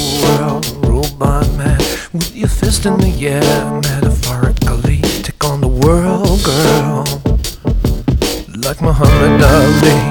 world ruled by man. With your fist in the air, metaphorically take on the world, girl. Like Muhammad Ali.